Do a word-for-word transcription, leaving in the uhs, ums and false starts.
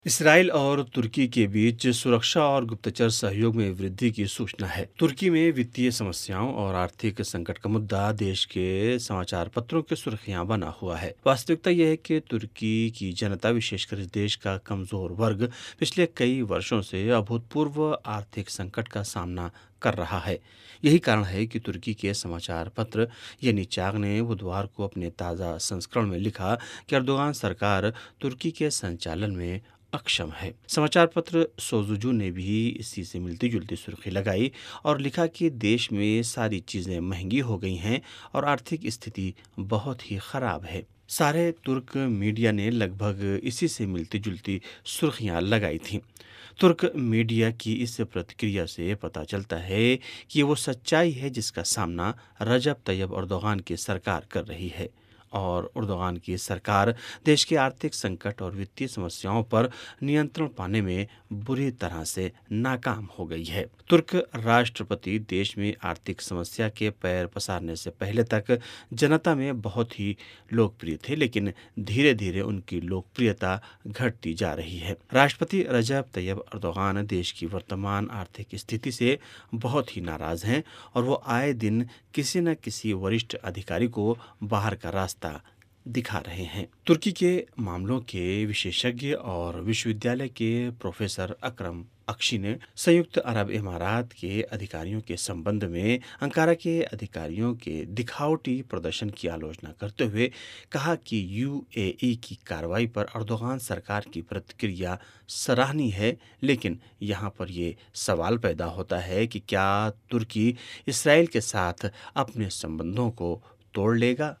Israel और तुर्की के बीच सुरक्षा और गुप्तचर सहयोग में वृद्धि की सूचना है। तुर्की में वित्तीय समस्याओं और आर्थिक संकट का मुद्दा देश के समाचार पत्रों की सुर्खियां बना हुआ है। वास्तविकता यह है कि तुर्की की जनता, विशेषकर इस देश का कमजोर वर्ग, पिछले कई वर्षों से अभूतपूर्व आर्थिक संकट का सामना कर रहा है। यही कारण है कि तुर्की के समाचार पत्र येनीचाग ने बुधवार को अपने ताज़ा संस्करण में लिखा कि अर्दोगान सरकार तुर्की के संचालन में अक्षम है। समाचार पत्र सोजुजू ने भी इसी से मिलती जुलती सुर्खी लगाई और लिखा कि देश में सारी चीजें महंगी हो गई हैं और आर्थिक स्थिति बहुत ही खराब है। सारे तुर्क मीडिया ने लगभग इसी से मिलती जुलती सुर्खियां लगाई थीं। तुर्क मीडिया की इस प्रतिक्रिया से पता चलता है कि वो सच्चाई है जिसका सामना रजब तैयब अर्दोगान की सरकार कर रही है और अर्दोगान की सरकार देश के आर्थिक संकट और वित्तीय समस्याओं पर नियंत्रण पाने में बुरी तरह से नाकाम हो गई है। तुर्क राष्ट्रपति देश में आर्थिक समस्या के पैर पसारने से पहले तक जनता में बहुत ही लोकप्रिय थे, लेकिन धीरे धीरे उनकी लोकप्रियता घटती जा रही है। राष्ट्रपति रजब तैयब अर्दोगान देश की वर्तमान आर्थिक स्थिति से बहुत ही नाराज हैं और वो आए दिन किसी न किसी वरिष्ठ अधिकारी को बाहर का रास्ता दिखा रहे हैं। तुर्की के मामलों के विशेषज्ञ और विश्वविद्यालय के प्रोफेसर अकरम अक्शी ने संयुक्त अरब इमारात के अधिकारियों के संबंध में अंकारा के अधिकारियों के दिखावटी प्रदर्शन की आलोचना करते हुए कहा कि यूएई की कार्रवाई पर अर्दोगान सरकार की प्रतिक्रिया सराहनीय है, लेकिन यहाँ पर ये सवाल पैदा होता है कि क्या तुर्की इसराइल के साथ अपने संबंधों को तोड़ लेगा।